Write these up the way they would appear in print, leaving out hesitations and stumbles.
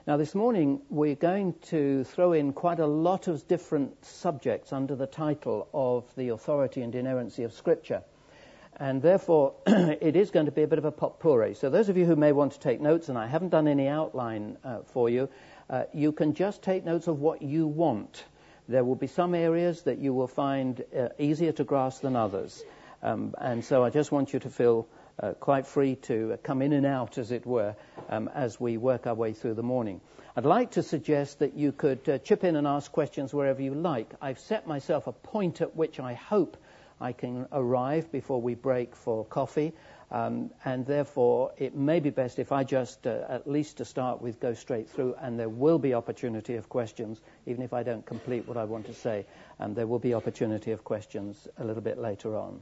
Now, this morning we're going to throw in quite a lot of different subjects under the title of the authority and inerrancy of Scripture. And therefore, it is going to be a bit of a potpourri. So those of you who may want to take notes, and I haven't done any outline for you, you can just take notes of what you want. There will be some areas that you will find easier to grasp than others. And so I just want you to feel quite free to come in and out, as it were, as we work our way through the morning. I'd like to suggest that you could chip in and ask questions wherever you like. I've set myself a point at which I hope I can arrive before we break for coffee, and therefore it may be best if I just, at least to start with, go straight through, and there will be opportunity of questions, even if I don't complete what I want to say. There will be opportunity of questions a little bit later on.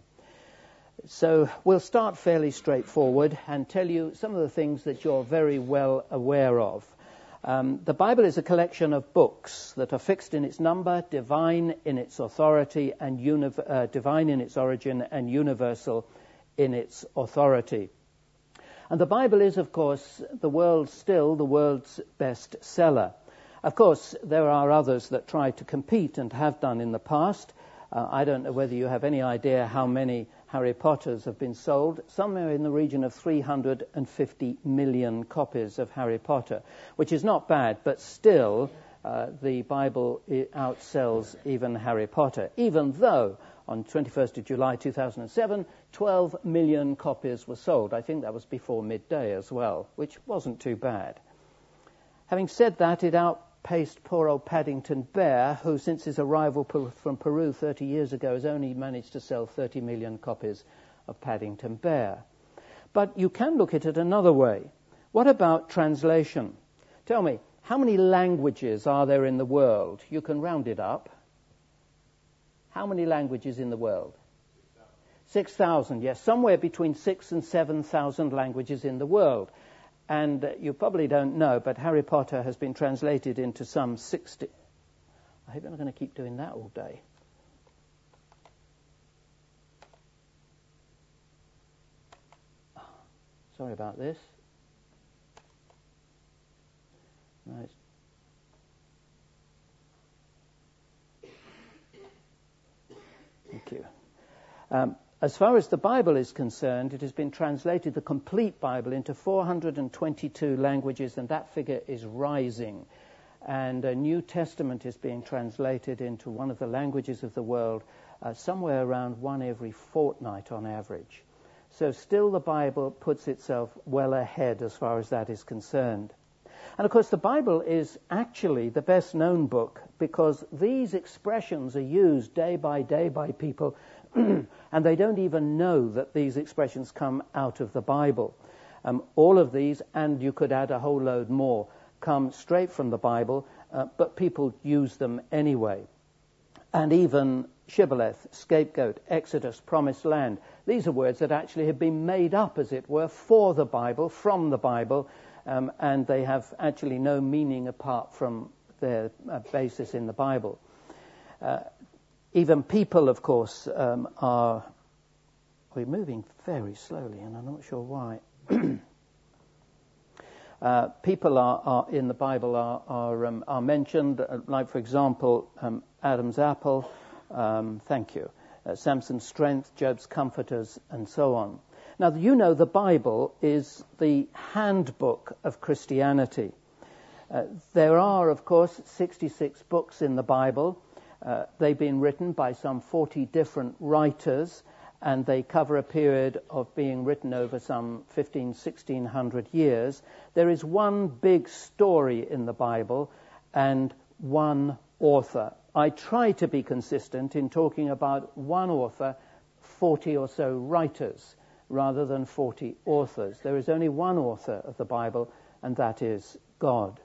So we'll start fairly straightforward and tell you some of the things that you're very well aware of. The Bible is a collection of books that are fixed in its number, divine in its authority, and divine in its origin, and universal in its authority. And the Bible is, of course, the world's best seller. Of course, there are others that try to compete and have done in the past. I don't know whether you have any idea how many Harry Potters have been sold. Somewhere in the region of 350 million copies of Harry Potter, which is not bad, but still the Bible outsells even Harry Potter, even though on 21st of July 2007, 12 million copies were sold. I think that was before midday as well, which wasn't too bad. Having said that, it outpaced poor old Paddington Bear, who since his arrival from Peru 30 years ago has only managed to sell 30 million copies of Paddington Bear. But you can look at it another way. What about translation? Tell me, how many languages are there in the world? You can round it up. How many languages in the world? 6,000, yes. Somewhere between 6,000 and 7,000 languages in the world. And you probably don't know, but Harry Potter has been translated into some 60... I hope I'm not going to keep doing that all day. Sorry about this. Right. Thank you. As far as the Bible is concerned, it has been translated, the complete Bible, into 422 languages, and that figure is rising. And a New Testament is being translated into one of the languages of the world, somewhere around one every fortnight on average. So still the Bible puts itself well ahead as far as that is concerned. And of course the Bible is actually the best known book because these expressions are used day by people and they don't even know that these expressions come out of the Bible. All of these, and you could add a whole load more, come straight from the Bible, but people use them anyway. And even shibboleth, scapegoat, exodus, promised land, these are words that actually have been made up, as it were, for the Bible, from the Bible, and they have actually no meaning apart from their basis in the Bible. Even people, of course, we're moving very slowly, and I'm not sure why. People are in the Bible are mentioned, like, for example, Adam's apple, thank you, Samson's strength, Job's comforters, and so on. Now, you know the Bible is the handbook of Christianity. There are, of course, 66 books in the Bible. They've been written by some 40 different writers, and they cover a period of being written over some 1,600 years. There is one big story in the Bible and one author. I try to be consistent in talking about one author, 40 or so writers, rather than 40 authors. There is only one author of the Bible, and that is God.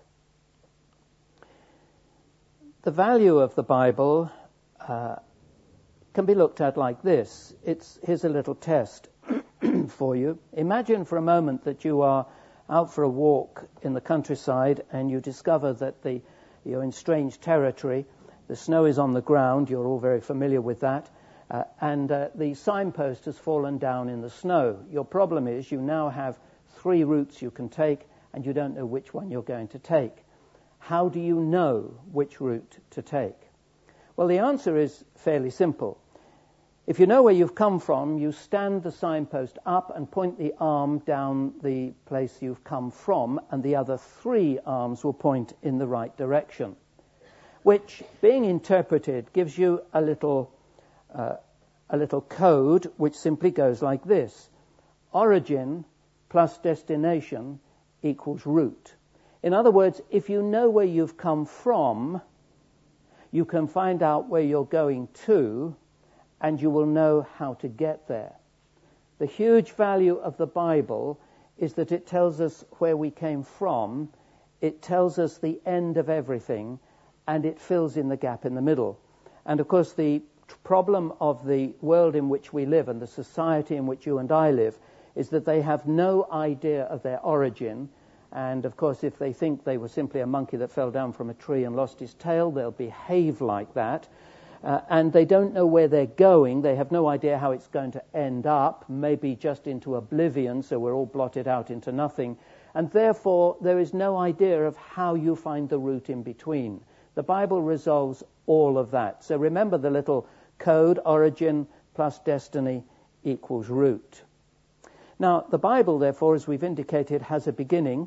The value of the Bible can be looked at like this. Here's a little test for you. Imagine for a moment that you are out for a walk in the countryside and you discover that you're in strange territory. The snow is on the ground. You're all very familiar with that. And the signpost has fallen down in the snow. Your problem is you now have 3 routes you can take and you don't know which one you're going to take. how do you know which route to take? Well, the answer is fairly simple. If you know where you've come from, you stand the signpost up and point the arm down the place you've come from, and the other 3 arms will point in the right direction, which, being interpreted, gives you a little code which simply goes like this. Origin plus destination equals route. In other words, if you know where you've come from, you can find out where you're going to, and you will know how to get there. The huge value of the Bible is that it tells us where we came from, it tells us the end of everything, and it fills in the gap in the middle. And of course, the problem of the world in which we live and the society in which you and I live is that they have no idea of their origin. And of course, if they think they were simply a monkey that fell down from a tree and lost his tail, they'll behave like that. And they don't know where they're going. They have no idea how it's going to end up, maybe just into oblivion, so we're all blotted out into nothing. And therefore, there is no idea of how you find the route in between. The Bible resolves all of that. So remember the little code, origin plus destiny equals route. Now, the Bible, therefore, as we've indicated, has a beginning.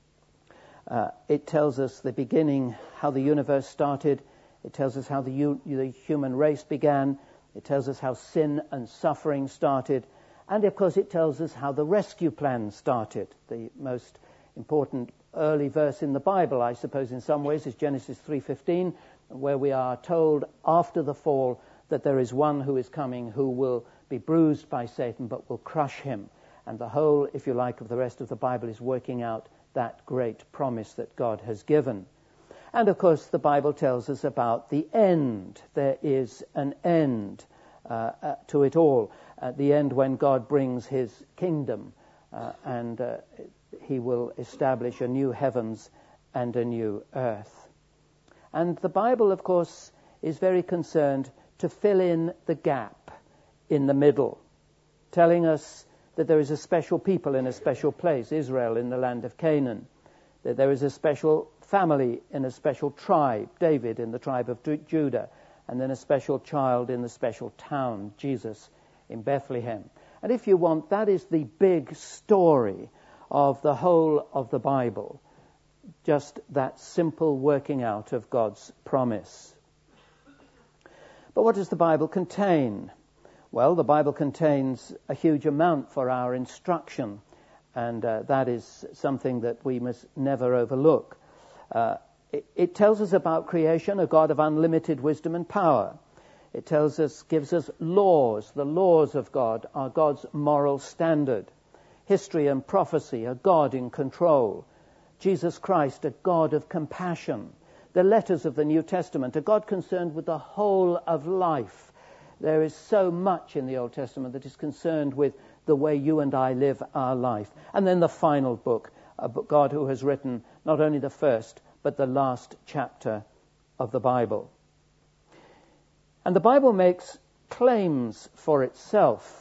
It tells us the beginning, how the universe started. It tells us how the human race began. It tells us how sin and suffering started. And, of course, it tells us how the rescue plan started. The most important early verse in the Bible, I suppose, in some ways, is Genesis 3:15, where we are told after the fall that there is one who is coming who will be bruised by Satan but will crush him. And the whole, if you like, of the rest of the Bible is working out that great promise that God has given. And, of course, the Bible tells us about the end. There is an end to it all. At the end, when God brings his kingdom and he will establish a new heavens and a new earth. And the Bible, of course, is very concerned to fill in the gap in the middle, telling us that there is a special people in a special place, Israel in the land of Canaan, that there is a special family in a special tribe, David in the tribe of Judah, and then a special child in the special town, Jesus in Bethlehem. And if you want, that is the big story of the whole of the Bible, just that simple working out of God's promise. But what does the Bible contain? Well, the Bible contains a huge amount for our instruction, and that is something that we must never overlook. It tells us about creation, a God of unlimited wisdom and power. It tells us, gives us laws. The laws of God are God's moral standard. History and prophecy, a God in control. Jesus Christ, a God of compassion. The letters of the New Testament, a God concerned with the whole of life. There is so much in the Old Testament that is concerned with the way you and I live our life. And then the final book, a God who has written not only the first, but the last chapter of the Bible. And the Bible makes claims for itself.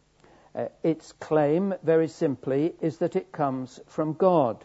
Its claim, very simply, is that it comes from God.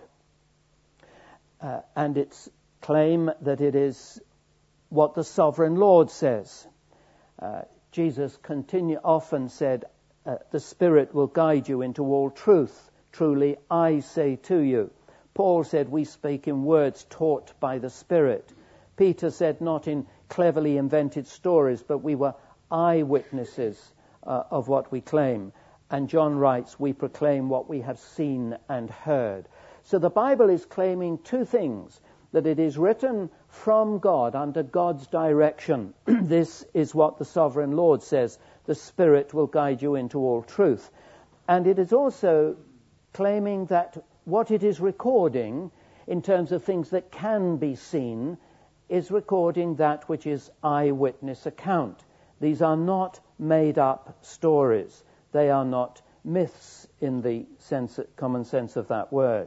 And its claim that it is what the sovereign Lord says. Jesus often said, the Spirit will guide you into all truth. Truly, I say to you. Paul said, we speak in words taught by the Spirit. Peter said, not in cleverly invented stories, but we were eyewitnesses of what we claim. And John writes, we proclaim what we have seen and heard. So the Bible is claiming two things, that it is written from God, under God's direction. This is what the sovereign Lord says, the Spirit will guide you into all truth. And it is also claiming that what it is recording, in terms of things that can be seen, is recording that which is eyewitness account. These are not made-up stories. They are not myths in the common sense of that word.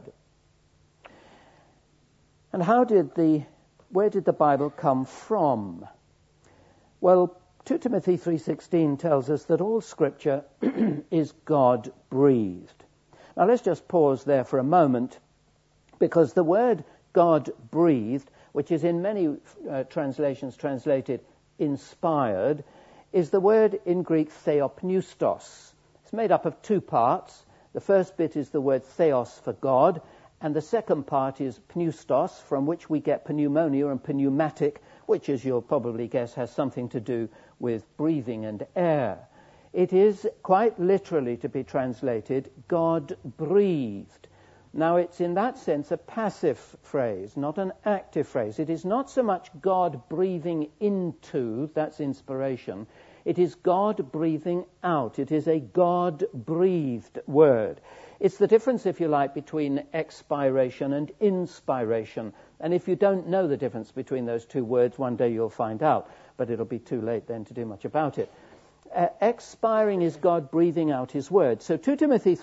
And where did the Bible come from? Well, 2 Timothy 3:16 tells us that all Scripture is God-breathed. Now let's just pause there for a moment, because the word God breathed, which is in many translations translated inspired, is the word in Greek theopneustos. It's made up of two parts. The first bit is the word theos for God, and the second part is pneustos, from which we get pneumonia and pneumatic, which, as you'll probably guess, has something to do with breathing and air. It is quite literally to be translated, God breathed. Now, it's in that sense a passive phrase, not an active phrase. It is not so much God breathing into, that's inspiration. It is God breathing out. It is a God-breathed word. It's the difference, if you like, between expiration and inspiration. And if you don't know the difference between those two words, one day you'll find out. But it'll be too late then to do much about it. Expiring is God breathing out his word. So 2 Timothy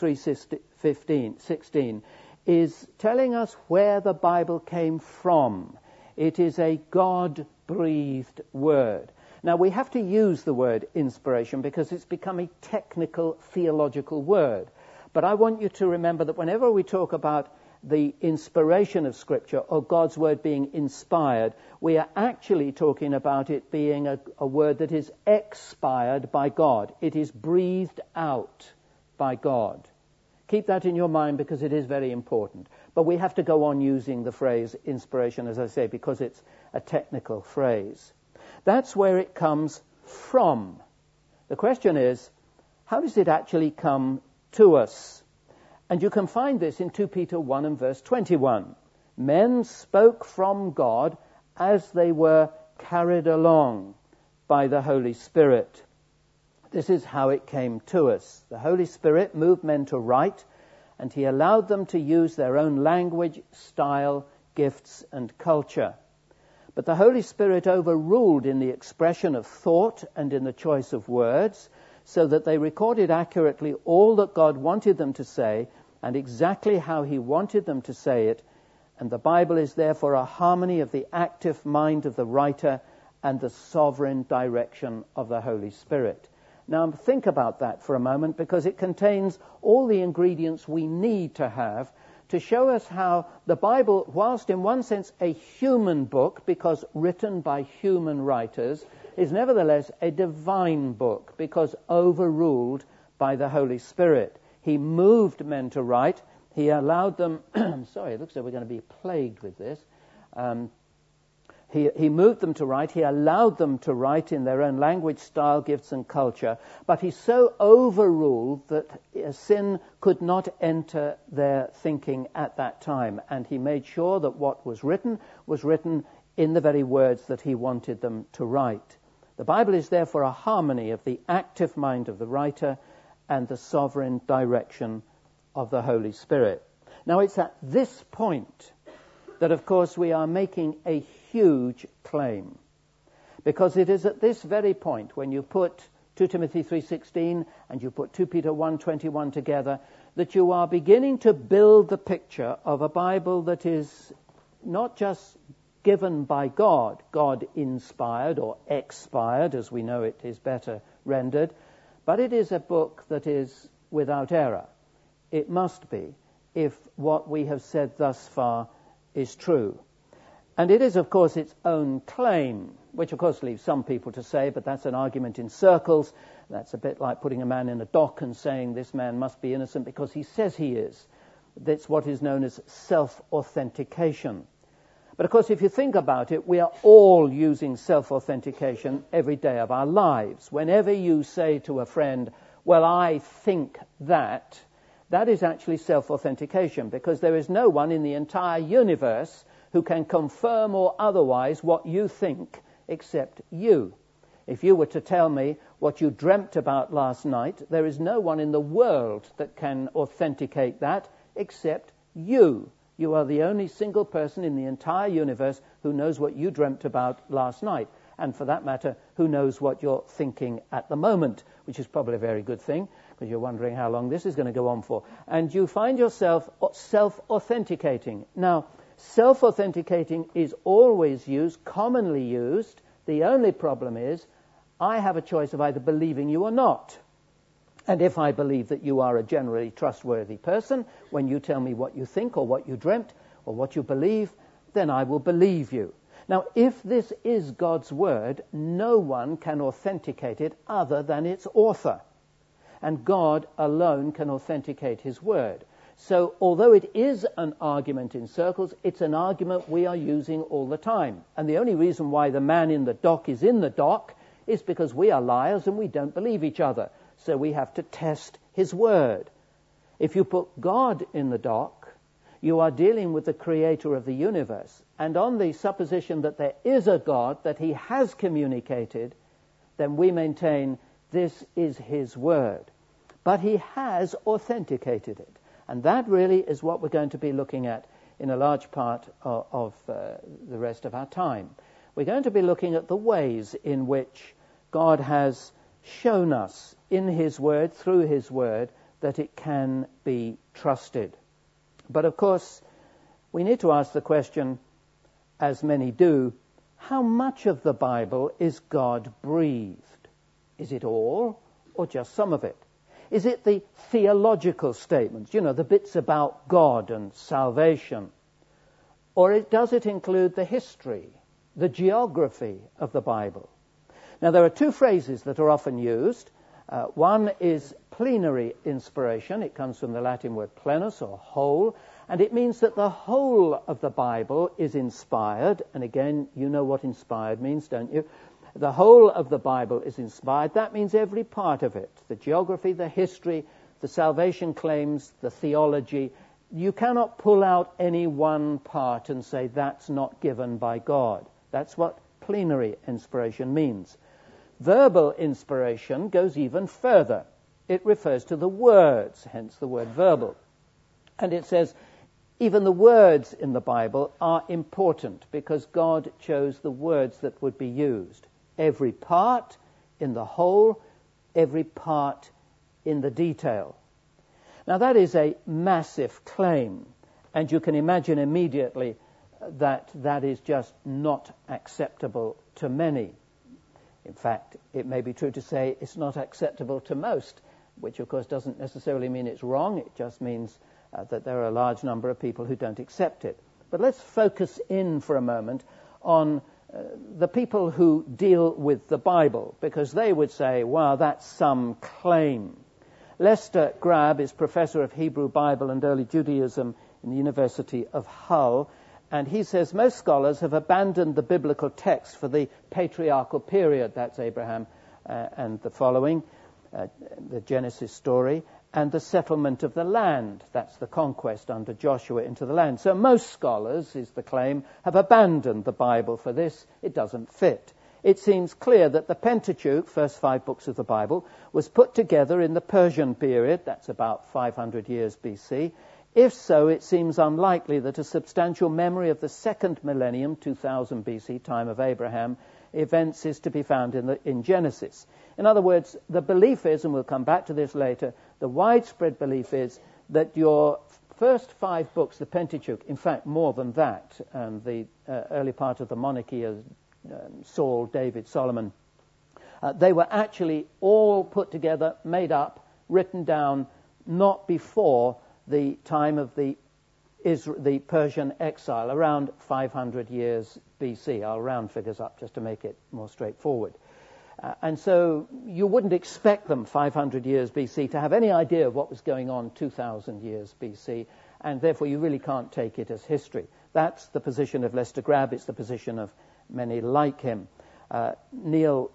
3:16 is telling us where the Bible came from. It is a God-breathed word. Now, we have to use the word inspiration because it's become a technical theological word. But I want you to remember that whenever we talk about the inspiration of Scripture or God's word being inspired, we are actually talking about it being a word that is expired by God. It is breathed out by God. Keep that in your mind because it is very important. But we have to go on using the phrase inspiration, as I say, because it's a technical phrase. That's where it comes from. The question is, how does it actually come to us? And you can find this in 2 Peter 1 and verse 21. Men spoke from God as they were carried along by the Holy Spirit. This is how it came to us. The Holy Spirit moved men to write, and he allowed them to use their own language, style, gifts, and culture. But the Holy Spirit overruled in the expression of thought and in the choice of words, so that they recorded accurately all that God wanted them to say and exactly how he wanted them to say it. And the Bible is therefore a harmony of the active mind of the writer and the sovereign direction of the Holy Spirit. Now think about that for a moment, because it contains all the ingredients we need to have to show us how the Bible, whilst in one sense a human book, because written by human writers, is nevertheless a divine book, because overruled by the Holy Spirit. He moved men to write. He allowed them... sorry, it looks like we're going to be plagued with this. He moved them to write. He allowed them to write in their own language, style, gifts, and culture. But he so overruled that sin could not enter their thinking at that time. And he made sure that what was written in the very words that he wanted them to write. The Bible is therefore a harmony of the active mind of the writer and the sovereign direction of the Holy Spirit. Now, it's at this point that, of course, we are making a huge claim. Because it is at this very point, when you put 2 Timothy 3:16 and you put 2 Peter 1:21 together, that you are beginning to build the picture of a Bible that is not just given by God, God-inspired or expired, as we know it is better rendered, but it is a book that is without error. It must be, if what we have said thus far is true. And it is, of course, its own claim, which, of course, leaves some people to say, but that's an argument in circles. That's a bit like putting a man in a dock and saying this man must be innocent because he says he is. That's what is known as self-authentication. But, of course, if you think about it, we are all using self-authentication every day of our lives. Whenever you say to a friend, well, I think that is actually self-authentication, because there is no one in the entire universe who can confirm or otherwise what you think except you. If you were to tell me what you dreamt about last night, there is no one in the world that can authenticate that except you. You are the only single person in the entire universe who knows what you dreamt about last night, and for that matter, who knows what you're thinking at the moment, which is probably a very good thing, because you're wondering how long this is going to go on for. And you find yourself self-authenticating. Now, self-authenticating is always used, commonly used. The only problem is I have a choice of either believing you or not. And if I believe that you are a generally trustworthy person, when you tell me what you think or what you dreamt or what you believe, then I will believe you. Now, if this is God's word, no one can authenticate it other than its author. And God alone can authenticate his word. So, although it is an argument in circles, it's an argument we are using all the time. And the only reason why the man in the dock is in the dock is because we are liars and we don't believe each other. So we have to test his word. If you put God in the dock, you are dealing with the creator of the universe. And on the supposition that there is a God, that he has communicated, then we maintain this is his word. But he has authenticated it. And that really is what we're going to be looking at in a large part of the rest of our time. We're going to be looking at the ways in which God has shown us in his word, through his word, that it can be trusted. But of course, we need to ask the question, as many do, how much of the Bible is God-breathed? Is it all, or just some of it? Is it the theological statements, the bits about God and salvation? Or does it include the history, the geography of the Bible? Now, there are two phrases that are often used. One is plenary inspiration. It comes from the Latin word plenus, or whole, and it means that the whole of the Bible is inspired. And again, you know what inspired means, don't you? The whole of the Bible is inspired. That means every part of it. The geography, the history, the salvation claims, the theology. You cannot pull out any one part and say that's not given by God. That's what plenary inspiration means. Verbal inspiration goes even further. It refers to the words, hence the word verbal. And it says even the words in the Bible are important because God chose the words that would be used. Every part in the whole, every part in the detail. Now that is a massive claim, and you can imagine immediately that that is just not acceptable to many. In fact, it may be true to say it's not acceptable to most, which of course doesn't necessarily mean it's wrong. It just means that there are a large number of people who don't accept it. But let's focus in for a moment on the people who deal with the Bible, because they would say, wow, that's some claim. Lester Grabbe is professor of Hebrew Bible and Early Judaism in the University of Hull, and he says most scholars have abandoned the biblical text for the patriarchal period, that's Abraham and the following, the Genesis story, and the settlement of the land, that's the conquest under Joshua into the land. So most scholars, is the claim, have abandoned the Bible for this. It doesn't fit. It seems clear that the Pentateuch, first 5 books of the Bible, was put together in the Persian period, that's about 500 years BC. If so, it seems unlikely that a substantial memory of the second millennium, 2000 BC, time of Abraham, events is to be found in Genesis. In other words, the belief is, and we'll come back to this later, the widespread belief is that your first 5 books, the Pentateuch, in fact more than that, the early part of the monarchy of Saul, David, Solomon, they were actually all put together, made up, written down, not before the time of the Persian exile, around 500 years BC. I'll round figures up just to make it more straightforward. And so you wouldn't expect them 500 years BC to have any idea of what was going on 2,000 years BC, and therefore you really can't take it as history. That's the position of Lester Grabbe. It's the position of many like him. Niels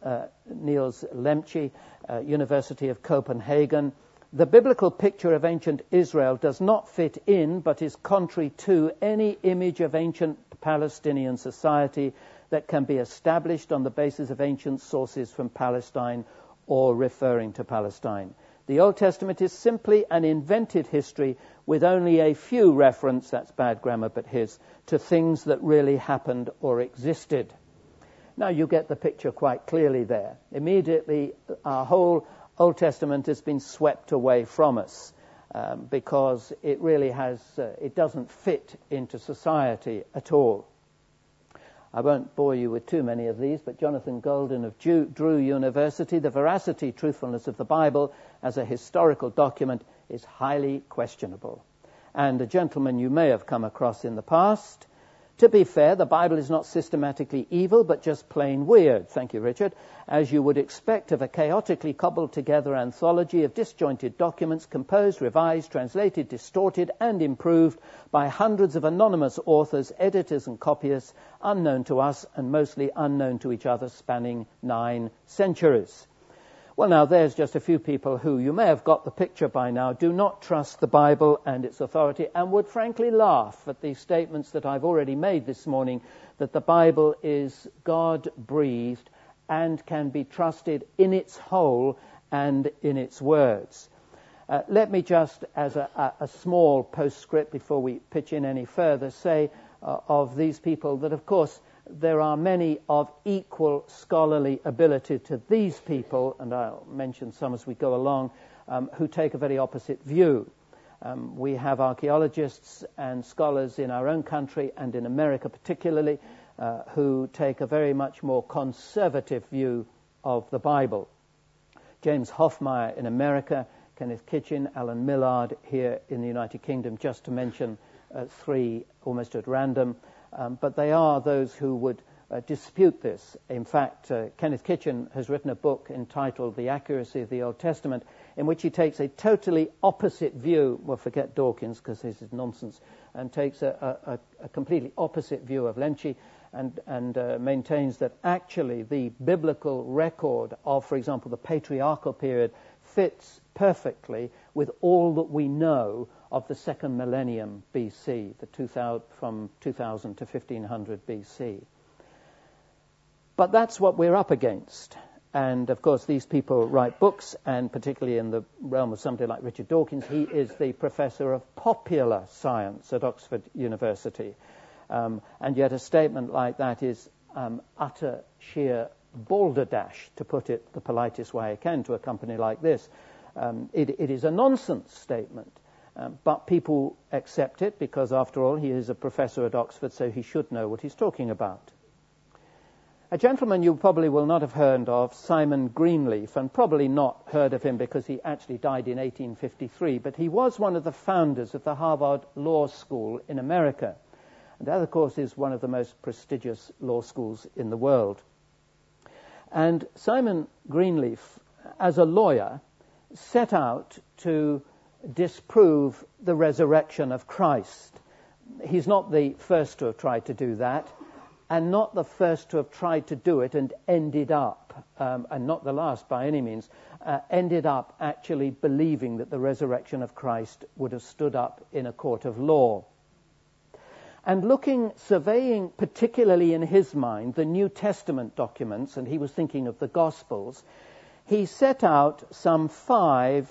Lemche, University of Copenhagen. The biblical picture of ancient Israel does not fit in, but is contrary to any image of ancient Palestinian society that can be established on the basis of ancient sources from Palestine or referring to Palestine. The Old Testament is simply an invented history with only a few references, that's bad grammar but his, to things that really happened or existed. Now you get the picture quite clearly there. Immediately our whole Old Testament has been swept away from us because it really it doesn't fit into society at all. I won't bore you with too many of these, but Jonathan Golden of Drew University, the veracity, truthfulness of the Bible as a historical document is highly questionable. And a gentleman you may have come across in the past, To be fair, the Bible is not systematically evil, but just plain weird. Thank you, Richard. As you would expect of a chaotically cobbled together anthology of disjointed documents, composed, revised, translated, distorted, and improved by hundreds of anonymous authors, editors, and copyists, unknown to us and mostly unknown to each other, spanning 9 centuries. Well, now, there's just a few people who, you may have got the picture by now, do not trust the Bible and its authority and would frankly laugh at the statements that I've already made this morning, that the Bible is God-breathed and can be trusted in its whole and in its words. Let me just, as a small postscript before we pitch in any further, say of these people that, of course, there are many of equal scholarly ability to these people, and I'll mention some as we go along, who take a very opposite view. We have archaeologists and scholars in our own country and in America particularly who take a very much more conservative view of the Bible. James Hoffmeyer in America, Kenneth Kitchen, Alan Millard here in the United Kingdom, just to mention 3 almost at random. But they are those who would dispute this. In fact, Kenneth Kitchen has written a book entitled The Accuracy of the Old Testament, in which he takes a totally opposite view, well, forget Dawkins because this is nonsense, and takes a completely opposite view of Lenchi and maintains that actually the biblical record of, for example, the patriarchal period fits perfectly with all that we know of the second millennium BC, from 2000 to 1500 BC. But that's what we're up against. And, of course, these people write books, and particularly in the realm of somebody like Richard Dawkins, he is the professor of popular science at Oxford University. And yet a statement like that is utter sheer balderdash, to put it the politest way I can to a company like this. It is a nonsense statement. But people accept it because, after all, he is a professor at Oxford, so he should know what he's talking about. A gentleman you probably will not have heard of, Simon Greenleaf, and probably not heard of him because he actually died in 1853, but he was one of the founders of the Harvard Law School in America. And that, of course, is one of the most prestigious law schools in the world. And Simon Greenleaf, as a lawyer, set out to disprove the resurrection of Christ. He's not the first to have tried to do that, and not the first to have tried to do it and ended up, and not the last by any means, ended up actually believing that the resurrection of Christ would have stood up in a court of law. And surveying particularly in his mind the New Testament documents, and he was thinking of the Gospels, he set out some 5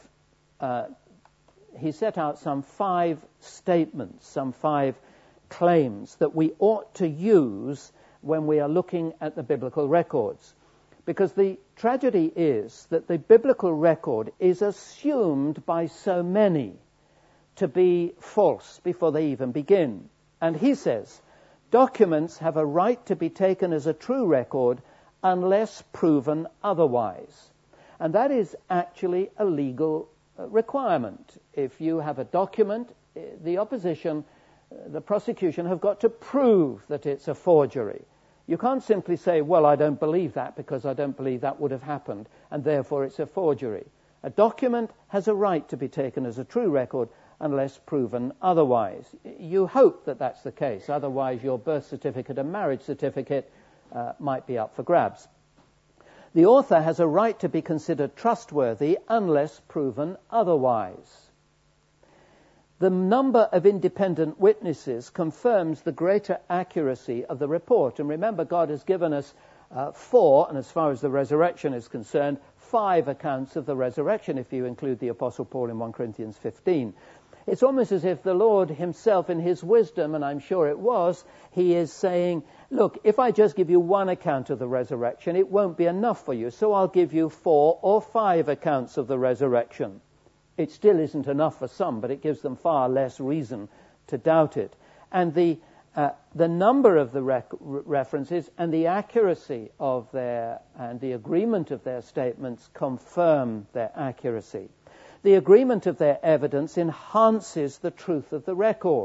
statements, some 5 claims that we ought to use when we are looking at the biblical records. Because the tragedy is that the biblical record is assumed by so many to be false before they even begin. And he says, documents have a right to be taken as a true record unless proven otherwise. And that is actually a legal requirement. If you have a document, the opposition, the prosecution have got to prove that it's a forgery. You can't simply say, well, I don't believe that because I don't believe that would have happened, and therefore it's a forgery. A document has a right to be taken as a true record unless proven otherwise. You hope that that's the case, otherwise your birth certificate and marriage certificate might be up for grabs. The author has a right to be considered trustworthy unless proven otherwise. The number of independent witnesses confirms the greater accuracy of the report. And remember, God has given us 4, and as far as the resurrection is concerned, 5 accounts of the resurrection, if you include the Apostle Paul in 1 Corinthians 15. It's almost as if the Lord himself, in his wisdom, and I'm sure it was, he is saying, look, if I just give you 1 account of the resurrection, it won't be enough for you, so I'll give you 4 or 5 accounts of the resurrection. It still isn't enough for some, but it gives them far less reason to doubt it. And the number of the references and the accuracy of and the agreement of their statements confirm their accuracy. The agreement of their evidence enhances the truth of the record.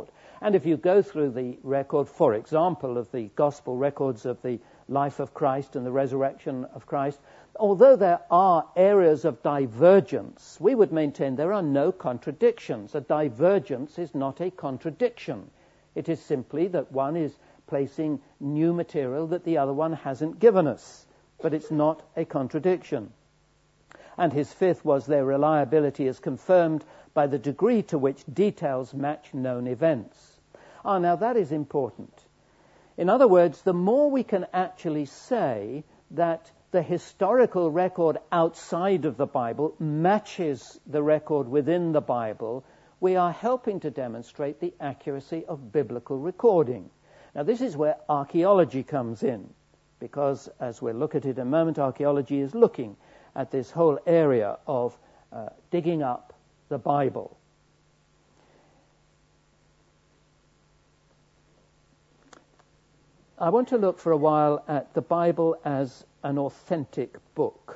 And if you go through the record, for example, of the gospel records of the life of Christ and the resurrection of Christ, although there are areas of divergence, we would maintain there are no contradictions. A divergence is not a contradiction. It is simply that one is placing new material that the other one hasn't given us. But it's not a contradiction. And his fifth was their reliability is confirmed by the degree to which details match known events. Now that is important. In other words, the more we can actually say that the historical record outside of the Bible matches the record within the Bible, we are helping to demonstrate the accuracy of biblical recording. Now this is where archaeology comes in, because as we'll look at it in a moment, archaeology is looking at this whole area of digging up the Bible. I want to look for a while at the Bible as an authentic book.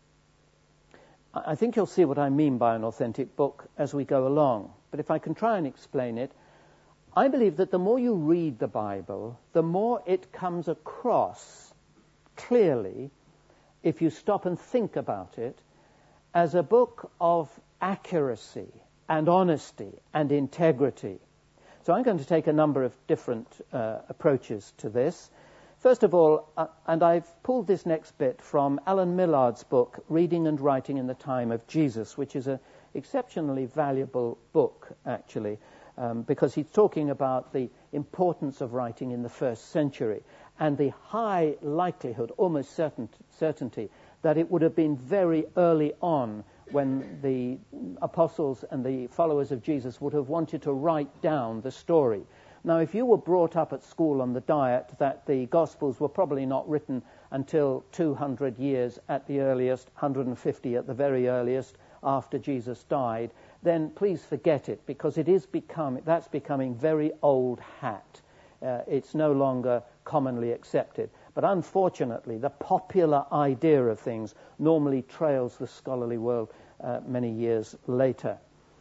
I think you'll see what I mean by an authentic book as we go along. But if I can try and explain it, I believe that the more you read the Bible, the more it comes across clearly, if you stop and think about it, as a book of accuracy and honesty and integrity. So I'm going to take a number of different approaches to this. First of all, and I've pulled this next bit from Alan Millard's book, Reading and Writing in the Time of Jesus, which is an exceptionally valuable book, actually, because he's talking about the importance of writing in the first century and the high likelihood, almost certainty, that it would have been very early on when the apostles and the followers of Jesus would have wanted to write down the story. Now, if you were brought up at school on the diet that the Gospels were probably not written until 200 years at the earliest, 150 at the very earliest, after Jesus died, then please forget it, because that's becoming very old hat. It's no longer commonly accepted. But unfortunately, the popular idea of things normally trails the scholarly world many years later.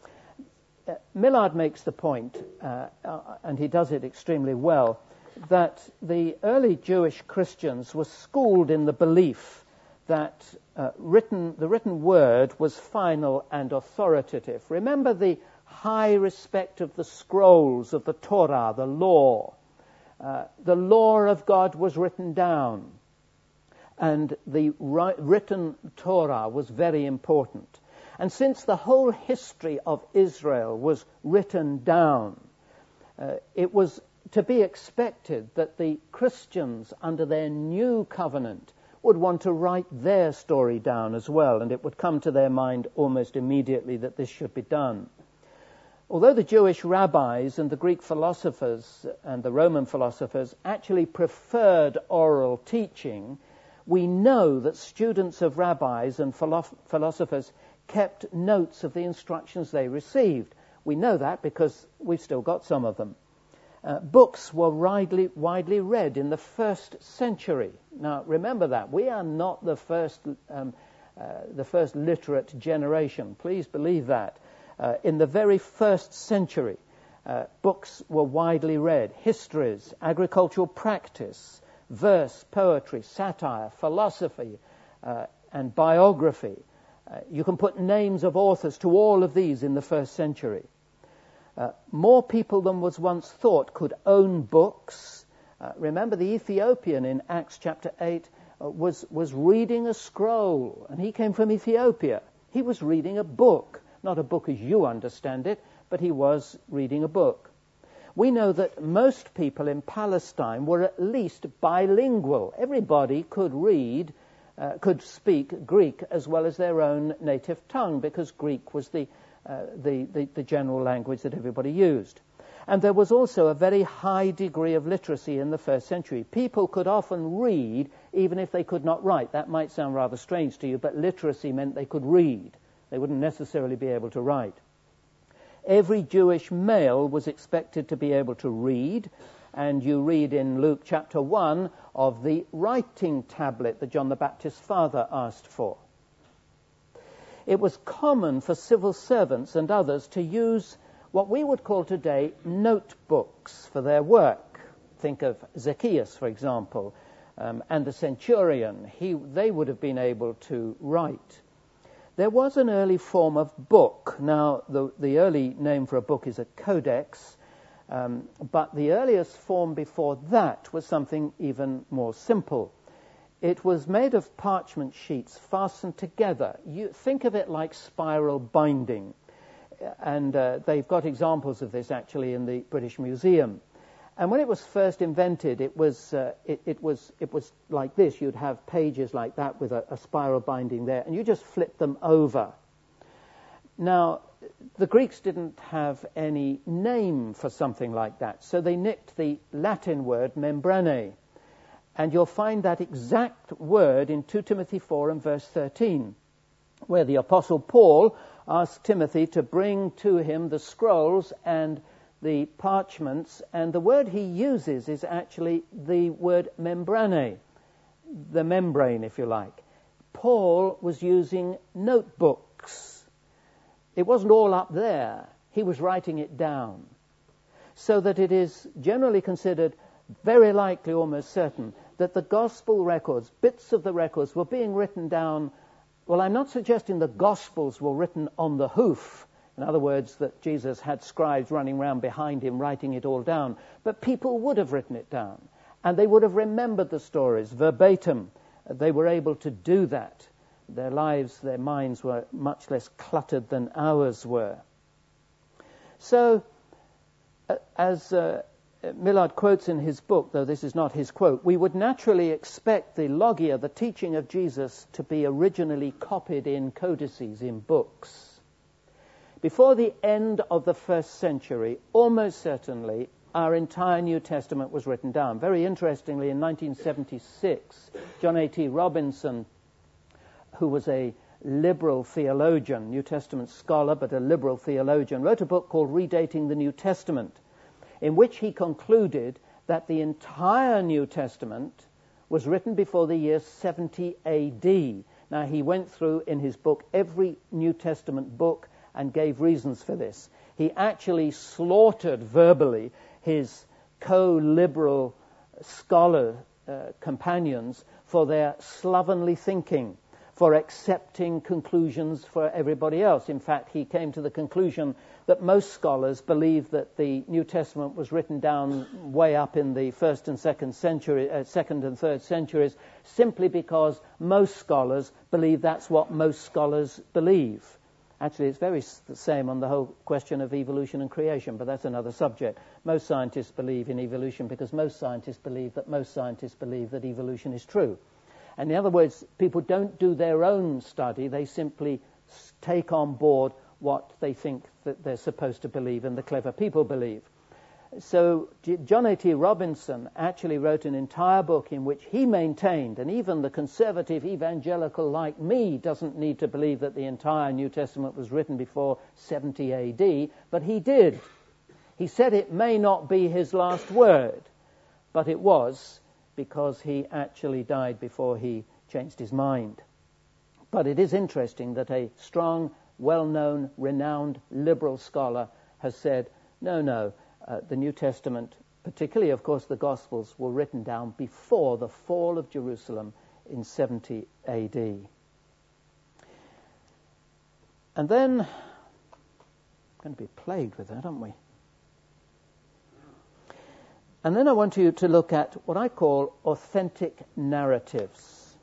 Millard makes the point, and he does it extremely well, that the early Jewish Christians were schooled in the belief that the written word was final and authoritative. Remember the high respect of the scrolls of the Torah, the law. The law of God was written down, and the written Torah was very important. And since the whole history of Israel was written down, it was to be expected that the Christians under their new covenant would want to write their story down as well, and it would come to their mind almost immediately that this should be done. Although the Jewish rabbis and the Greek philosophers and the Roman philosophers actually preferred oral teaching, we know that students of rabbis and philosophers kept notes of the instructions they received. We know that because we've still got some of them. Books were widely read in the first century. Now, remember that. We are not the first literate generation. Please believe that. In the very first century, books were widely read. Histories, agricultural practice, verse, poetry, satire, philosophy, and biography. You can put names of authors to all of these in the first century. More people than was once thought could own books. Remember, the Ethiopian in Acts chapter 8 was reading a scroll, and he came from Ethiopia. He was reading a book. Not a book as you understand it, but he was reading a book. We know that most people in Palestine were at least bilingual. Everybody could speak Greek as well as their own native tongue, because Greek was the general language that everybody used. And there was also a very high degree of literacy in the first century. People could often read even if they could not write. That might sound rather strange to you, but literacy meant they could read. They wouldn't necessarily be able to write. Every Jewish male was expected to be able to read, and you read in Luke chapter 1 of the writing tablet that John the Baptist's father asked for. It was common for civil servants and others to use what we would call today notebooks for their work. Think of Zacchaeus, for example, and the centurion. They would have been able to write. There was an early form of book. Now, the early name for a book is a codex, but the earliest form before that was something even more simple. It was made of parchment sheets fastened together. You think of it like spiral binding. And they've got examples of this actually in the British Museum. And when it was first invented, it was like this. You'd have pages like that with a spiral binding there, and you just flip them over. Now, the Greeks didn't have any name for something like that, so they nicked the Latin word membrane. And you'll find that exact word in 2 Timothy 4 and verse 13, where the Apostle Paul asked Timothy to bring to him the scrolls and the parchments, and the word he uses is actually the word membrane, the membrane, if you like. Paul was using notebooks. It wasn't all up there. He was writing it down. So that it is generally considered very likely, almost certain, that the gospel records, bits of the records, were being written down. Well, I'm not suggesting the Gospels were written on the hoof. In other words, that Jesus had scribes running around behind him writing it all down. But people would have written it down. And they would have remembered the stories verbatim. They were able to do that. Their lives, their minds were much less cluttered than ours were. So, as Millard quotes in his book, though this is not his quote, we would naturally expect the logia, the teaching of Jesus, to be originally copied in codices, in books. Before the end of the first century, almost certainly, our entire New Testament was written down. Very interestingly, in 1976, John A.T. Robinson, who was a liberal theologian, New Testament scholar, but a liberal theologian, wrote a book called Redating the New Testament, in which he concluded that the entire New Testament was written before the year 70 A.D. Now, he went through in his book every New Testament book and gave reasons for this. He actually slaughtered verbally his co-liberal scholar companions for their slovenly thinking, for accepting conclusions for everybody else. In fact, he came to the conclusion that most scholars believe that the New Testament was written down way up in the first and second and third centuries, simply because most scholars believe that's what most scholars believe. Actually, it's very the same on the whole question of evolution and creation, but that's another subject. Most scientists believe in evolution because most scientists believe that evolution is true. And in other words, people don't do their own study. They simply take on board what they think that they're supposed to believe and the clever people believe. So John A.T. Robinson actually wrote an entire book in which he maintained, and even the conservative evangelical like me doesn't need to believe that the entire New Testament was written before 70 A.D., but he did. He said it may not be his last word, but it was, because he actually died before he changed his mind. But it is interesting that a strong, well-known, renowned liberal scholar has said, no, the New Testament, particularly, of course, the Gospels, were written down before the fall of Jerusalem in 70 A.D. And then, we're going to be plagued with that, aren't we? And then I want you to look at what I call authentic narratives.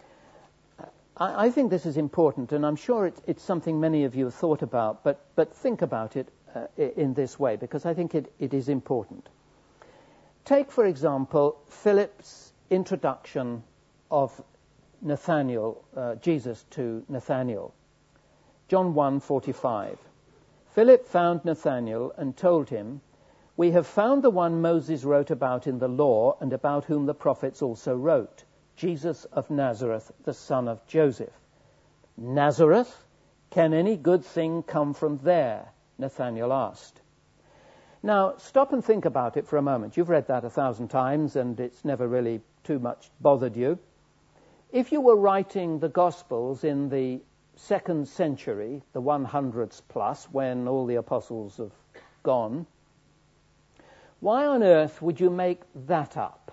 I think this is important, and I'm sure it's something many of you have thought about, but think about it in this way, because I think it is important. Take, for example, Philip's introduction of Nathanael, Jesus to Nathanael. John 1:45. Philip found Nathanael and told him, "We have found the one Moses wrote about in the law and about whom the prophets also wrote, Jesus of Nazareth, the son of Joseph." Nazareth? Can any good thing come from there? Nathanael asked. Now, stop and think about it for a moment. You've read that 1,000 times and it's never really too much bothered you. If you were writing the Gospels in the 2nd century, the 100s plus, when all the apostles of gone. Why on earth would you make that up?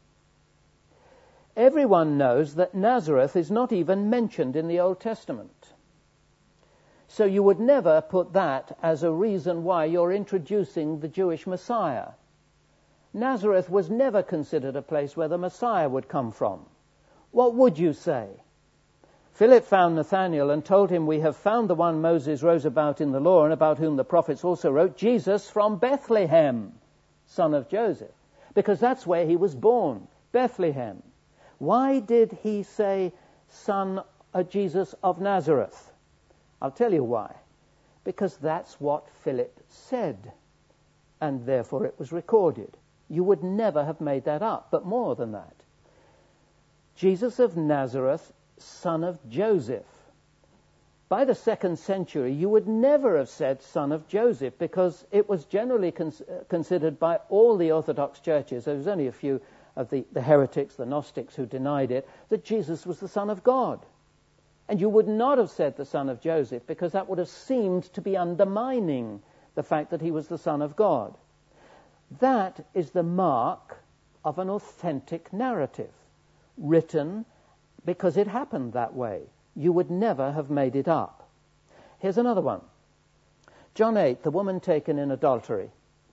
Everyone knows that Nazareth is not even mentioned in the Old Testament. So you would never put that as a reason why you're introducing the Jewish Messiah. Nazareth was never considered a place where the Messiah would come from. What would you say? Philip found Nathanael and told him, "We have found the one Moses wrote about in the law and about whom the prophets also wrote, Jesus from Bethlehem, son of Joseph." Because that's where he was born, Bethlehem. Why did he say Jesus of Nazareth? I'll tell you why. Because that's what Philip said, and therefore it was recorded. You would never have made that up, but more than that. Jesus of Nazareth, son of Joseph. By the 2nd century, you would never have said son of Joseph, because it was generally considered by all the Orthodox churches, there was only a few of the heretics, the Gnostics, who denied it, that Jesus was the Son of God. And you would not have said the son of Joseph, because that would have seemed to be undermining the fact that he was the Son of God. That is the mark of an authentic narrative, written because it happened that way. You would never have made it up. Here's another one. John 8, the woman taken in adultery.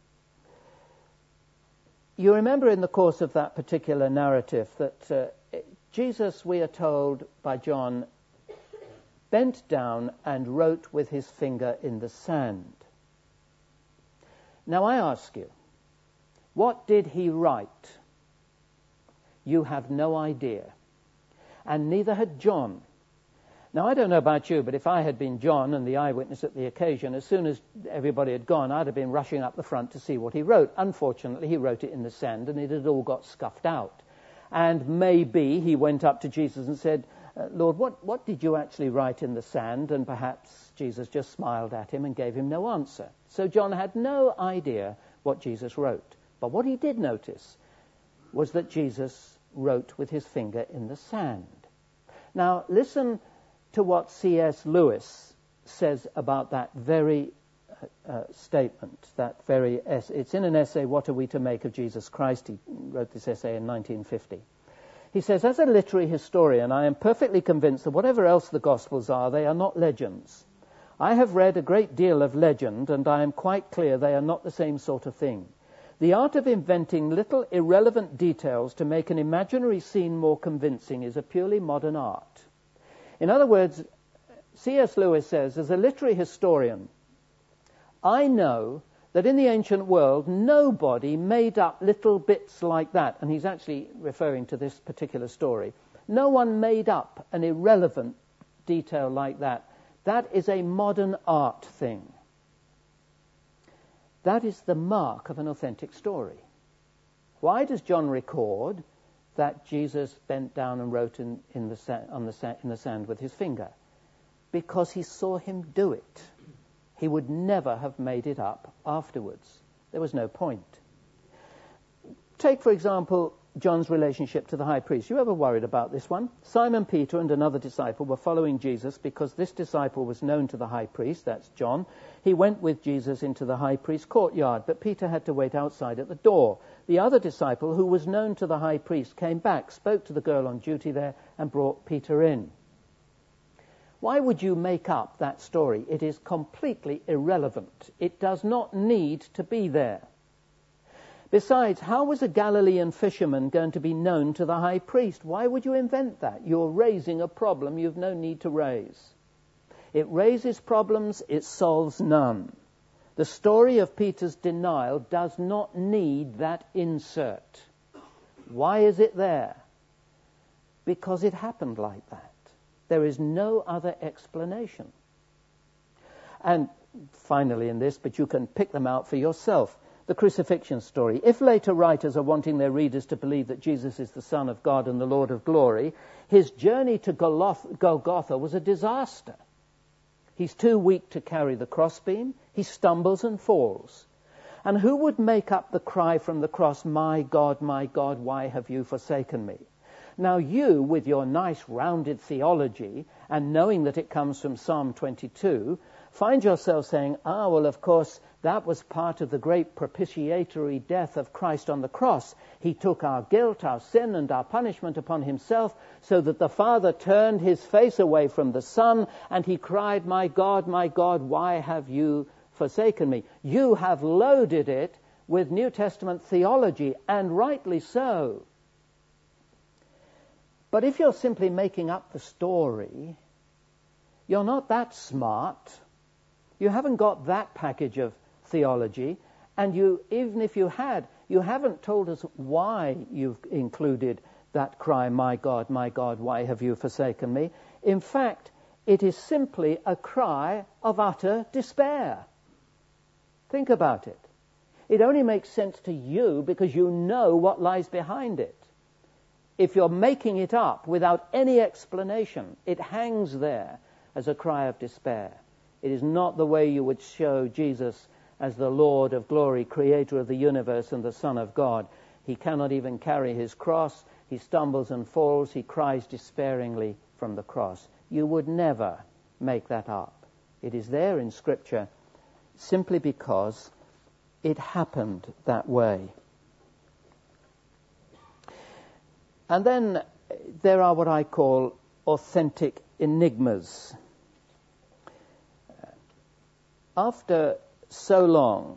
You remember in the course of that particular narrative that Jesus, we are told by John, bent down and wrote with his finger in the sand. Now I ask you, what did he write? You have no idea. And neither had John. Now I don't know about you, but if I had been John and the eyewitness at the occasion, as soon as everybody had gone, I'd have been rushing up the front to see what he wrote. Unfortunately, he wrote it in the sand and it had all got scuffed out. And maybe he went up to Jesus and said, "Lord, what did you actually write in the sand?" And perhaps Jesus just smiled at him and gave him no answer. So John had no idea what Jesus wrote. But what he did notice was that Jesus wrote with his finger in the sand. Now, listen to what C.S. Lewis says about that very statement, it's in an essay, What Are We to Make of Jesus Christ? He wrote this essay in 1950. He says, "As a literary historian, I am perfectly convinced that whatever else the Gospels are, they are not legends. I have read a great deal of legend, and I am quite clear they are not the same sort of thing. The art of inventing little irrelevant details to make an imaginary scene more convincing is a purely modern art." In other words, C.S. Lewis says, as a literary historian, I know that in the ancient world, nobody made up little bits like that. And he's actually referring to this particular story. No one made up an irrelevant detail like that. That is a modern art thing. That is the mark of an authentic story. Why does John record that Jesus bent down and wrote in the sand with his finger? Because he saw him do it. He would never have made it up afterwards. There was no point. Take, for example, John's relationship to the high priest. You ever worried about this one? Simon Peter and another disciple were following Jesus because this disciple was known to the high priest, that's John. He went with Jesus into the high priest's courtyard, but Peter had to wait outside at the door. The other disciple, who was known to the high priest, came back, spoke to the girl on duty there, and brought Peter in. Why would you make up that story? It is completely irrelevant. It does not need to be there. Besides, how was a Galilean fisherman going to be known to the high priest? Why would you invent that? You're raising a problem you've no need to raise. It raises problems, it solves none. The story of Peter's denial does not need that insert. Why is it there? Because it happened like that. There is no other explanation. And finally in this, but you can pick them out for yourself, the crucifixion story. If later writers are wanting their readers to believe that Jesus is the Son of God and the Lord of glory, his journey to Golgotha was a disaster. He's too weak to carry the crossbeam. He stumbles and falls. And who would make up the cry from the cross, my God, why have you forsaken me?" Now you, with your nice rounded theology, and knowing that it comes from Psalm 22, find yourself saying, well, of course, that was part of the great propitiatory death of Christ on the cross. He took our guilt, our sin, and our punishment upon himself, so that the Father turned his face away from the Son, and he cried, my God, why have you forsaken me? You have loaded it with New Testament theology, and rightly so. But if you're simply making up the story, you're not that smart. You haven't got that package of theology, and even if you had, you haven't told us why you've included that cry, my God, why have you forsaken me? In fact, it is simply a cry of utter despair. Think about it. It only makes sense to you because you know what lies behind it. If you're making it up without any explanation, it hangs there as a cry of despair. It is not the way you would show Jesus as the Lord of glory, creator of the universe and the Son of God. He cannot even carry his cross. He stumbles and falls. He cries despairingly from the cross. You would never make that up. It is there in Scripture simply because it happened that way. And then there are what I call authentic enigmas. After so long,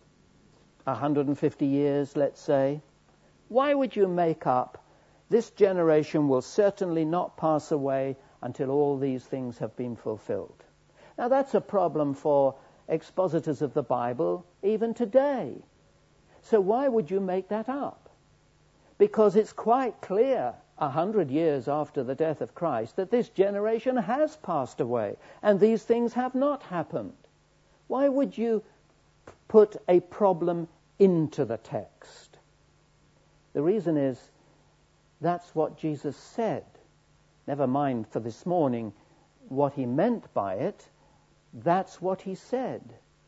150 years, let's say, why would you make up, this generation will certainly not pass away until all these things have been fulfilled? Now that's a problem for expositors of the Bible even today. So why would you make that up? Because it's quite clear 100 years after the death of Christ that this generation has passed away and these things have not happened. Why would you put a problem into the text? The reason is that's what Jesus said. Never mind for this morning what he meant by it. That's what he said.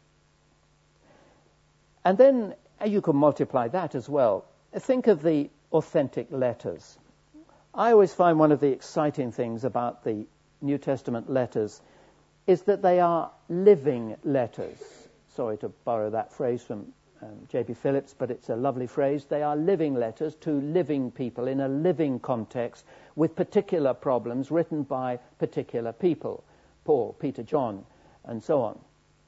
And then you can multiply that as well. Think of the authentic letters. I always find one of the exciting things about the New Testament letters is that they are living letters. Sorry to borrow that phrase from J.B. Phillips, but it's a lovely phrase. They are living letters to living people in a living context with particular problems written by particular people. Paul, Peter, John, and so on.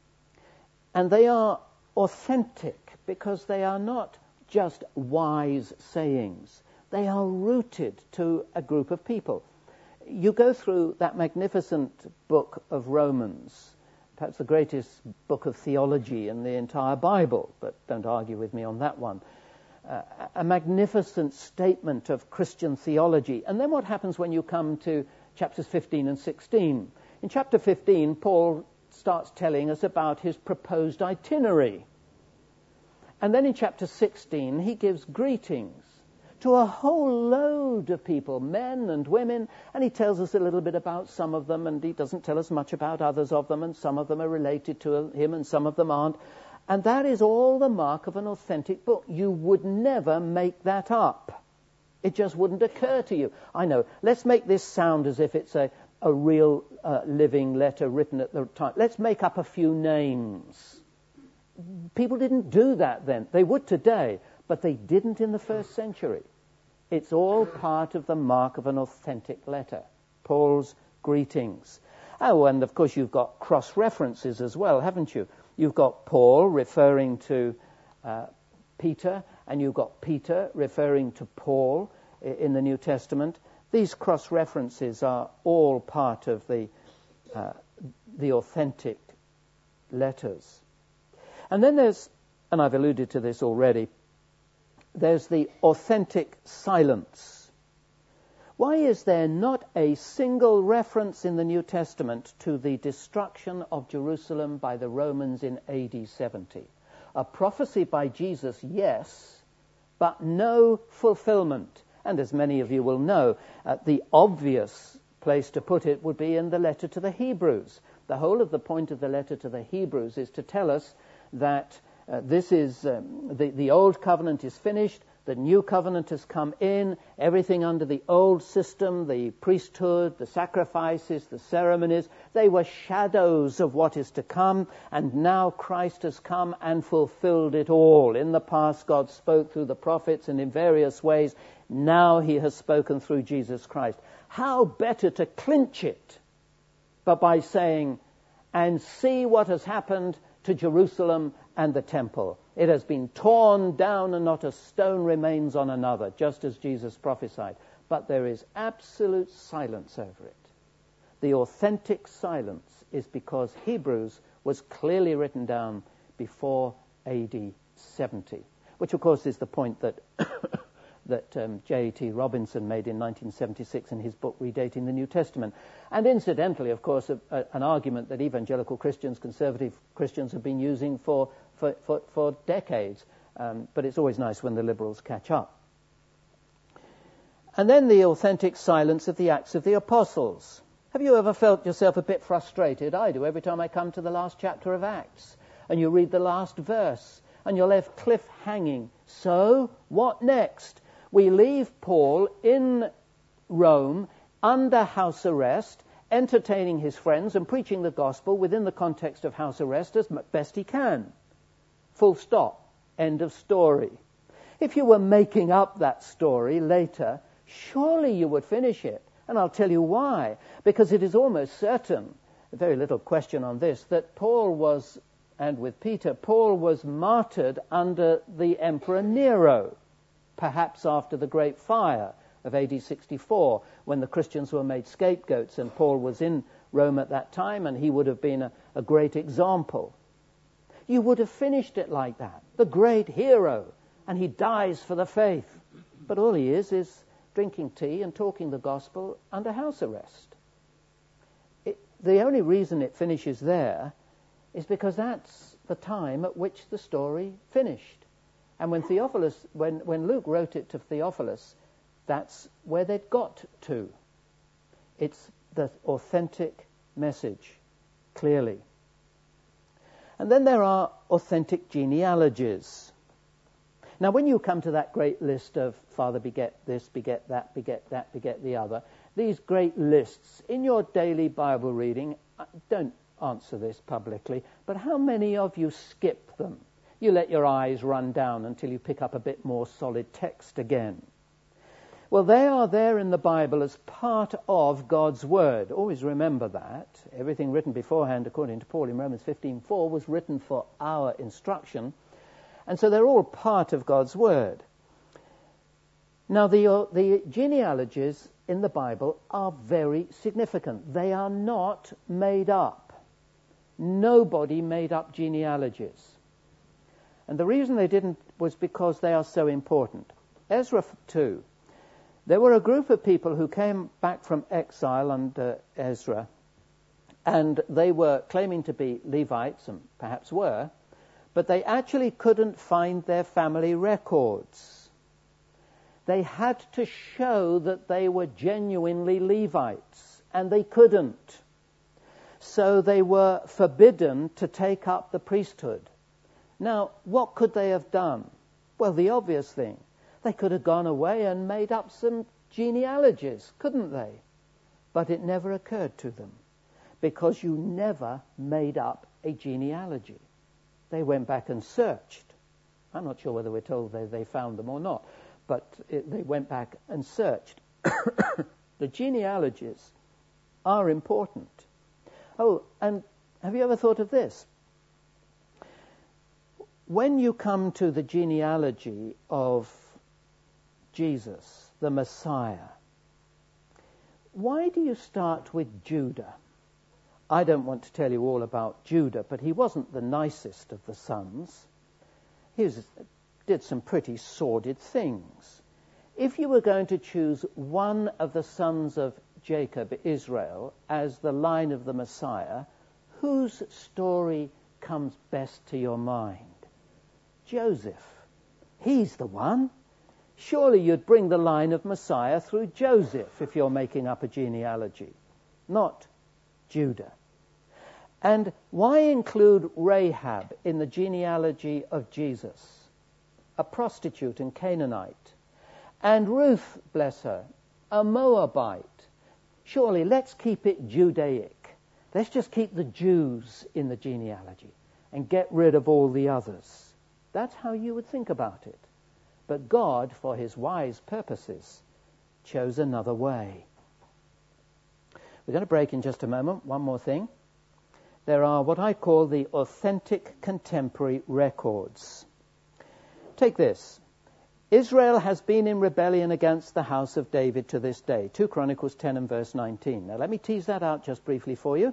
And they are authentic because they are not just wise sayings. They are rooted to a group of people. You go through that magnificent book of Romans, perhaps the greatest book of theology in the entire Bible, but don't argue with me on that one. A magnificent statement of Christian theology. And then what happens when you come to chapters 15 and 16? In chapter 15, Paul starts telling us about his proposed itinerary. And then in chapter 16, he gives greetings to a whole load of people, men and women, and he tells us a little bit about some of them, and he doesn't tell us much about others of them, and some of them are related to him and some of them aren't. And that is all the mark of an authentic book. You would never make that up. It just wouldn't occur to you. I know, let's make this sound as if it's a real living letter written at the time. Let's make up a few names. People didn't do that then. They would today, but they didn't in the first century. It's all part of the mark of an authentic letter. Paul's greetings. Oh, and of course you've got cross-references as well, haven't you? You've got Paul referring to Peter, and you've got Peter referring to Paul in the New Testament. These cross-references are all part of the authentic letters. And then there's, and I've alluded to this already, there's the authentic silence. Why is there not a single reference in the New Testament to the destruction of Jerusalem by the Romans in AD 70? A prophecy by Jesus, yes, but no fulfillment. And as many of you will know, the obvious place to put it would be in the letter to the Hebrews. The whole of the point of the letter to the Hebrews is to tell us that this is the old covenant is finished, The new covenant has come in, everything under the old system, the priesthood, the sacrifices, the ceremonies, they were shadows of what is to come, and now Christ has come and fulfilled it all. In the past, God spoke through the prophets and in various ways. Now he has spoken through Jesus Christ. How better to clinch it but by saying, and see what has happened to Jerusalem and the temple. It has been torn down and not a stone remains on another, just as Jesus prophesied. But there is absolute silence over it. The authentic silence is because Hebrews was clearly written down before AD 70, which of course is the point that that J.T. Robinson made in 1976 in his book Redating the New Testament. And incidentally, of course, an argument that evangelical Christians, conservative Christians have been using for decades. But it's always nice when the liberals catch up. And then the authentic silence of the Acts of the Apostles. Have you ever felt yourself a bit frustrated? I do every time I come to the last chapter of Acts. And you read the last verse. And you're left cliff-hanging. So, what next? We leave Paul in Rome under house arrest, entertaining his friends and preaching the gospel within the context of house arrest as best he can. Full stop. End of story. If you were making up that story later, surely you would finish it. And I'll tell you why. Because it is almost certain, very little question on this, that Paul was, and with Peter, Paul was martyred under the Emperor Nero, perhaps after the Great Fire of AD 64, when the Christians were made scapegoats, and Paul was in Rome at that time, and he would have been a great example. You would have finished it like that. The great hero, and he dies for the faith. But all he is drinking tea and talking the gospel under house arrest. The only reason it finishes there is because that's the time at which the story finished. And when Luke wrote it to Theophilus, that's where they'd got to. It's the authentic message, clearly. And then there are authentic genealogies. Now, when you come to that great list of father beget this, beget that, beget that, beget the other, these great lists, in your daily Bible reading, don't answer this publicly, but how many of you skip them? You let your eyes run down until you pick up a bit more solid text again. Well, they are there in the Bible as part of God's Word. Always remember that. Everything written beforehand, according to Paul in Romans 15:4, was written for our instruction. And so they're all part of God's Word. Now, the genealogies in the Bible are very significant. They are not made up. Nobody made up genealogies. And the reason they didn't was because they are so important. Ezra 2. There were a group of people who came back from exile under Ezra, and they were claiming to be Levites, and perhaps were, but they actually couldn't find their family records. They had to show that they were genuinely Levites, and they couldn't. So they were forbidden to take up the priesthood. Now, what could they have done? Well, the obvious thing. They could have gone away and made up some genealogies, couldn't they? But it never occurred to them, because you never made up a genealogy. They went back and searched. I'm not sure whether we're told they found them or not, but they went back and searched. The genealogies are important. Oh, and have you ever thought of this? When you come to the genealogy of Jesus, the Messiah, why do you start with Judah? I don't want to tell you all about Judah, but he wasn't the nicest of the sons. He did some pretty sordid things. If you were going to choose one of the sons of Jacob, Israel, as the line of the Messiah, whose story comes best to your mind? Joseph. He's the one. Surely you'd bring the line of Messiah through Joseph if you're making up a genealogy, not Judah. And why include Rahab in the genealogy of Jesus? a prostitute and Canaanite. And Ruth, bless her, a Moabite. Surely let's keep it Judaic. Let's just keep the Jews in the genealogy and get rid of all the others. That's how you would think about it. But God, for his wise purposes, chose another way. We're going to break in just a moment. One more thing. There are what I call the authentic contemporary records. Take this. Israel has been in rebellion against the house of David to this day. 2 Chronicles 10 and verse 19. Now let me tease that out just briefly for you.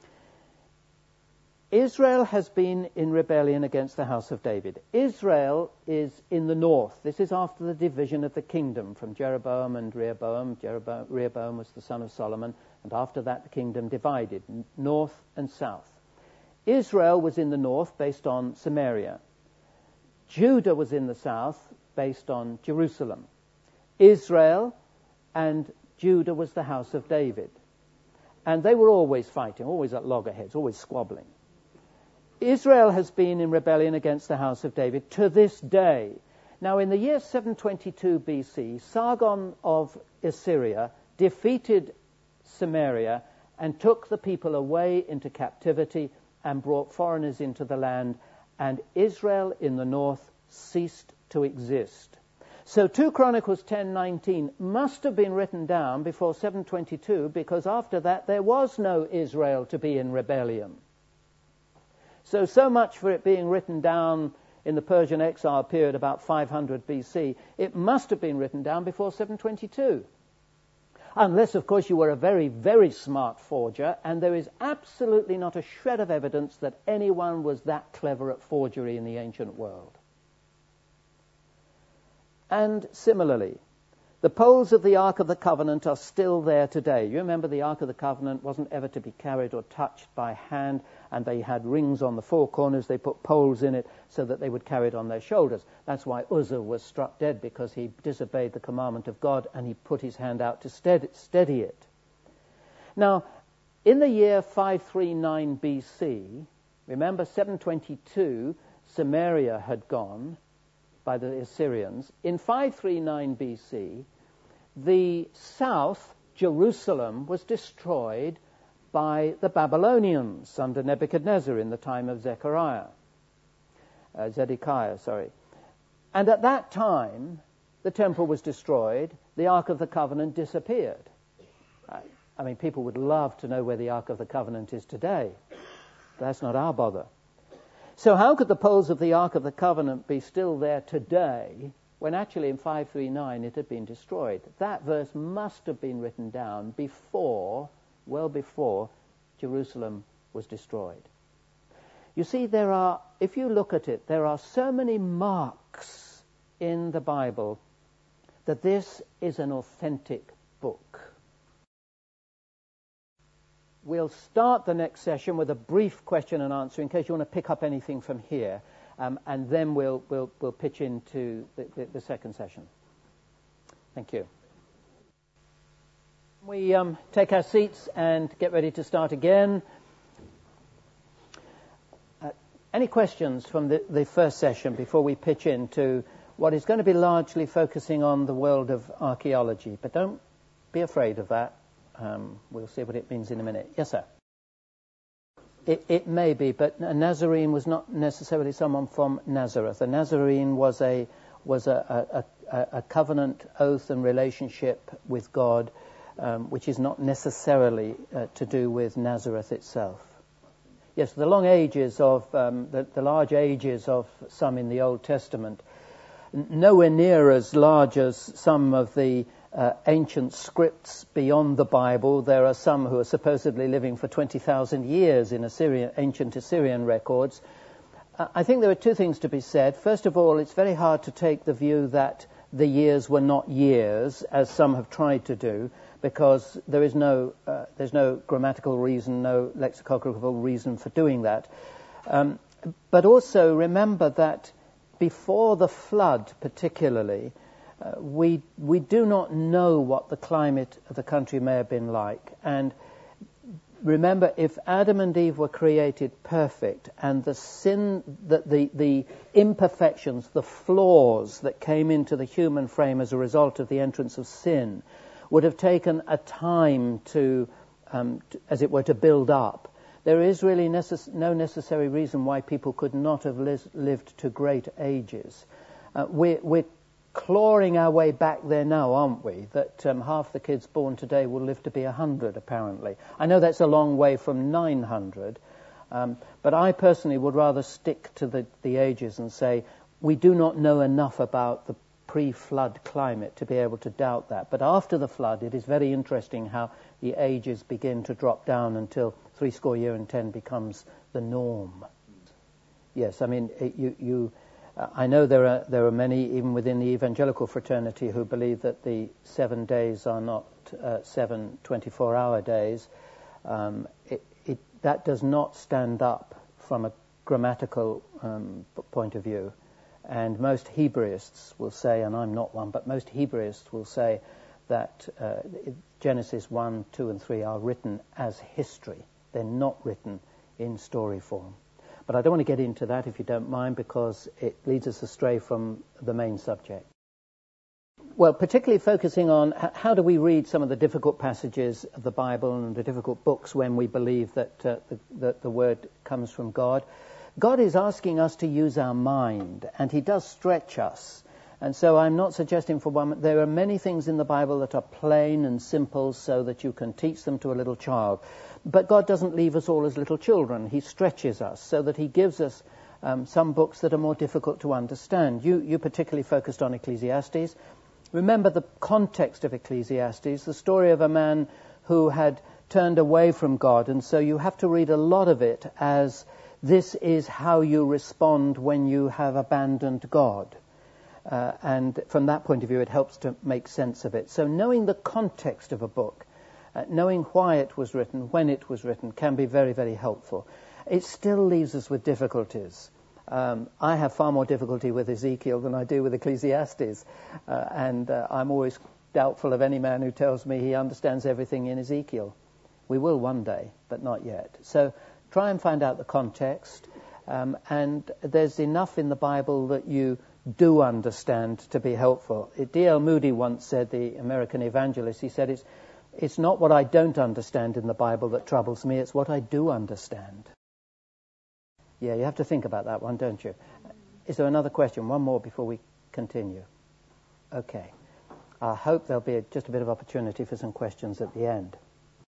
Israel has been in rebellion against the house of David. Israel is in the north. This is after the division of the kingdom from Jeroboam and Rehoboam. Rehoboam was the son of Solomon, and after that the kingdom divided, north and south. Israel was in the north based on Samaria. Judah was in the south based on Jerusalem. Israel and Judah was the house of David. And they were always fighting, always at loggerheads, always squabbling. Israel has been in rebellion against the house of David to this day. Now, in the year 722 BC, Sargon of Assyria defeated Samaria and took the people away into captivity and brought foreigners into the land, and Israel in the north ceased to exist. So 2 Chronicles 10:19 must have been written down before 722, because after that there was no Israel to be in rebellion. So much for it being written down in the Persian exile period about 500 BC. It must have been written down before 722. Unless, of course, you were a very, very smart forger, and there is absolutely not a shred of evidence that anyone was that clever at forgery in the ancient world. And similarly, the poles of the Ark of the Covenant are still there today. You remember the Ark of the Covenant wasn't ever to be carried or touched by hand, and they had rings on the four corners. They put poles in it so that they would carry it on their shoulders. That's why Uzzah was struck dead, because he disobeyed the commandment of God and he put his hand out to steady it. Now, in the year 539 BC, remember 722, Samaria had gone by the Assyrians. In 539 BC, the south, Jerusalem, was destroyed by the Babylonians under Nebuchadnezzar in the time of Zedekiah. And at that time, the temple was destroyed, the Ark of the Covenant disappeared. I mean, people would love to know where the Ark of the Covenant is today. That's not our bother. So how could the poles of the Ark of the Covenant be still there today when actually in 539 it had been destroyed? That verse must have been written down well before Jerusalem was destroyed. You see, if you look at it, there are so many marks in the Bible that this is an authentic book. We'll start the next session with a brief question and answer in case you want to pick up anything from here, and then we'll pitch into the second session. Thank you. We take our seats and get ready to start again. Any questions from the first session before we pitch into what is going to be largely focusing on the world of archaeology? But don't be afraid of that. We'll see what it means in a minute. Yes, sir. It may be, but a Nazarene was not necessarily someone from Nazareth. A Nazarene was a covenant oath and relationship with God, which is not necessarily to do with Nazareth itself. Yes, the long ages of the large ages of some in the Old Testament, nowhere near as large as some of the ancient scripts beyond the Bible. There are some who are supposedly living for 20,000 years in ancient Assyrian records. I think there are two things to be said. First of all, it's very hard to take the view that the years were not years, as some have tried to do, because there's no grammatical reason, no lexicographical reason for doing that. But also remember that before the flood, particularly, we do not know what the climate of the country may have been like, and remember, if Adam and Eve were created perfect, and the sin, the imperfections, the flaws that came into the human frame as a result of the entrance of sin would have taken a time to as it were, to build up, there is really no necessary reason why people could not have lived to great ages. We're clawing our way back there now, aren't we? That half the kids born today will live to be 100, apparently. I know that's a long way from 900, but I personally would rather stick to the ages and say we do not know enough about the pre-flood climate to be able to doubt that. But after the flood, it is very interesting how the ages begin to drop down until 70 becomes the norm. Yes, I mean, I know there are many, even within the evangelical fraternity, who believe that the 7 days are not 7 24-hour days. That does not stand up from a grammatical point of view. And most Hebraists will say, and I'm not one, but most Hebraists will say that Genesis 1, 2, and 3 are written as history. They're not written in story form. But I don't want to get into that, if you don't mind, because it leads us astray from the main subject. Well, particularly focusing on how do we read some of the difficult passages of the Bible and the difficult books when we believe that the Word comes from God. God is asking us to use our mind, and He does stretch us. And so I'm not suggesting for one, there are many things in the Bible that are plain and simple so that you can teach them to a little child. But God doesn't leave us all as little children. He stretches us so that He gives us some books that are more difficult to understand. You particularly focused on Ecclesiastes. Remember the context of Ecclesiastes, the story of a man who had turned away from God. And so you have to read a lot of it as this is how you respond when you have abandoned God. And from that point of view, it helps to make sense of it. So knowing the context of a book, knowing why it was written, when it was written, can be very, very helpful. It still leaves us with difficulties. I have far more difficulty with Ezekiel than I do with Ecclesiastes. And I'm always doubtful of any man who tells me he understands everything in Ezekiel. We will one day, but not yet. So try and find out the context. And there's enough in the Bible that you do understand to be helpful. D.L. Moody once said, the American evangelist, he said, it's not what I don't understand in the Bible that troubles me, it's what I do understand. Yeah, you have to think about that one, don't you? Is there another question? One more before we continue. Okay. I hope there'll be just a bit of opportunity for some questions at the end.